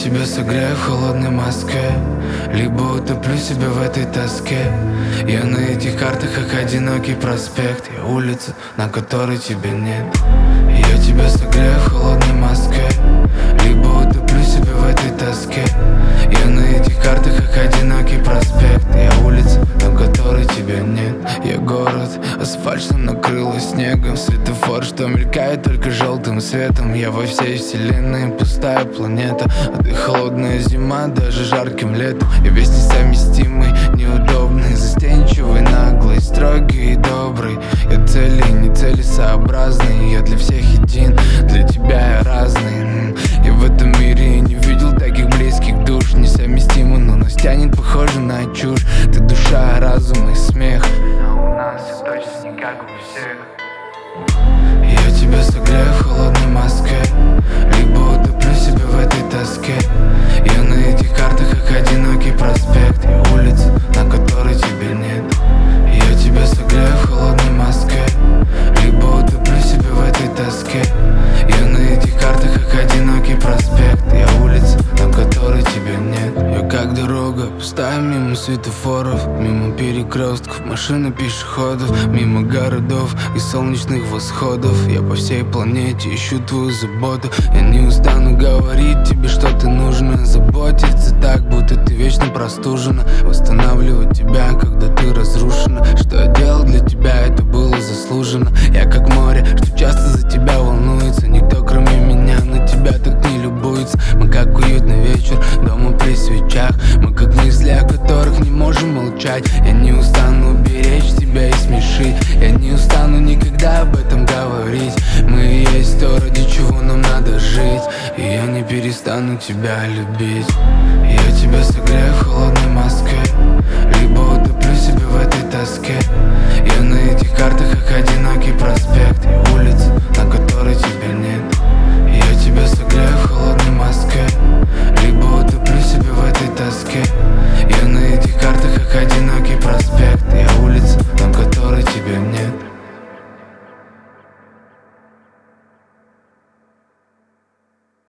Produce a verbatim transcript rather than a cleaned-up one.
тебя согрею в холодной Москве, либо утоплю себя в этой тоске. Я на этих картах, как одинокий проспект. Я улица, на которой тебя нет. Я тебя согрею в холодной Москве, либо утоплю себя в этой тоске. Я на этих картах, как одинокий проспект. Я улица, на которой тебя нет. Я город, асфальт, что накрыло снегом, светофор, что мелькает только желтым светом. Я во всей вселенной пустая планета, а ты холодная зима, даже жарким летом. Я весь несовместимый, неудобный, застенчивый, наглый, строгий и добрый. Я цели, не целесообразный, я для всех един, для тебя я разный. Я в этом мире не видел таких близких душ, несовместимо, но нас тянет, похоже на чушь. Ты душа, разум и смех, а у нас все точно не как у всех. Я тебя согрею в холодной Москве, либо утоплю себя в этой тоске. Я на этих картах, как одинокий проспект. Я улица, на которой тебя нет. Я тебя согрею в холодной Москве, либо утоплю себя в этой тоске. Я на этих картах, как одинокий проспект. Я улица, на которой тебя нет. Я как дорога, пустая мимо светофоров, мимо перекрестков, машин и пешеходов, мимо городов и солнечных восходов. Я по всей планете ищу твою заботу. Я не устану говорить тебе, что ты нужно. Заботиться так, будто ты вечно простужена. Восстанавливать тебя, когда ты разрушена. Что я делал для тебя, это было заслуженно. Я как море, что часто за тебя волнуется. Никто кроме меня на тебя так не любуется. Мы как уютный вечер дома при свечах. Мы как мысли, о которых не можем молчать. Я не устану беречь тебя и смешить. Я не устану никогда об этом говорить. Мы и есть то, ради чего нам надо жить. И я не перестану тебя любить. Я тебя согрею в холодной Москве, либо утоплю себя в этой тоске. Я на этих картах, как один